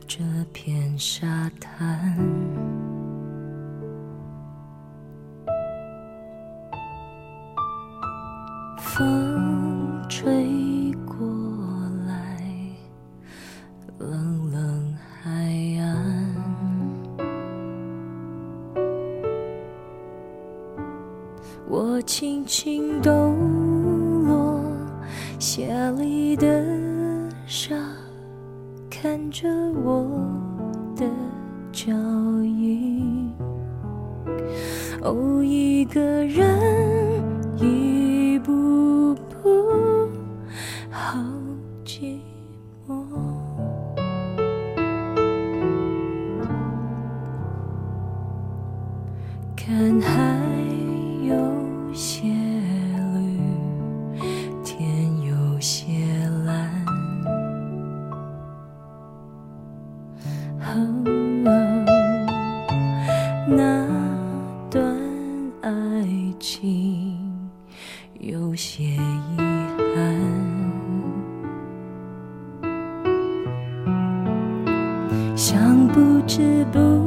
这片沙滩。风吹过来，冷冷海岸，我轻轻抖落鞋里的沙，看着我的脚印。哦，一个人一步步，好寂寞。看海有些绿，天有些蓝。那段爱情有些遗憾，想不知不